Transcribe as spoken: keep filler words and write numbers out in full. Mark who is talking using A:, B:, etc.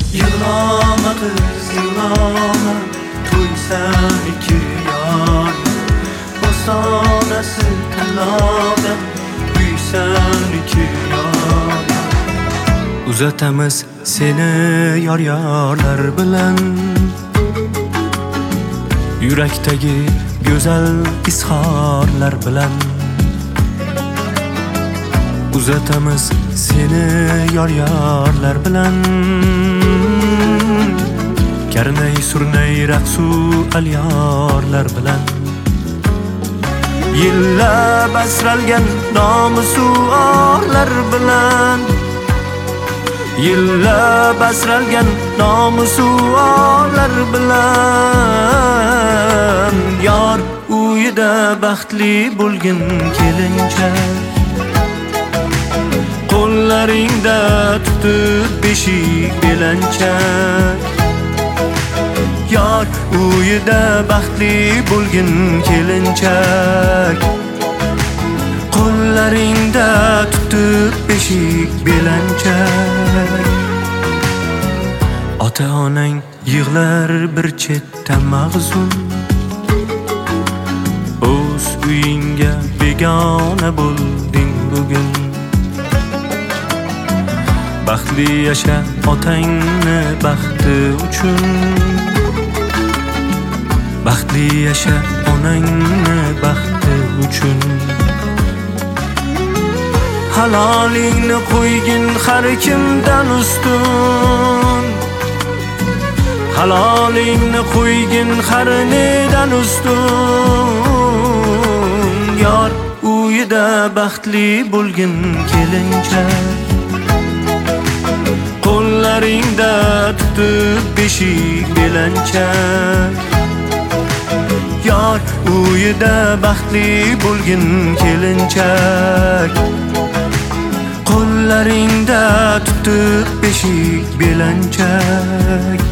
A: Yığlama kız yığlama, to'y seniki yar. Bostanası tanladan, uy seniki yar. Uzatamiz seni yar yarlar bilan, yurakdagi go'zal izhorlar bilan. Uzatamiz seni yar yarlar bilan, karnay surnay raqsu alyorlar bilan. Yillab asralgan nomusu orlar bilan, yillab asralgan nomusu orlar bilan. Yor uyida baxtli bo'lgin kelinchak, qo'llaringda tutib beshik belanchak. Yor uyida baxtli bo'lgin kelinchak, qo'llaringda tutib beshik belanchak. Ota-onang yig'lar bir chetda mag'zun, o'z uyingga begona bo'lding bugun. Baxtli yasha otangni baxti uchun, baxtli yasha onangni baxti uchun. Halolingni qo'ygin har kimdan ustun, halolingni qo'ygin har nedan ustun. Yor uyida baxtli bo'lgin kelinchak, qo'llaringda tutib beshik belanchak. Yor uyida baxtli bo'lgin kelinchak, qo'llaringda tutib beshik belanchak.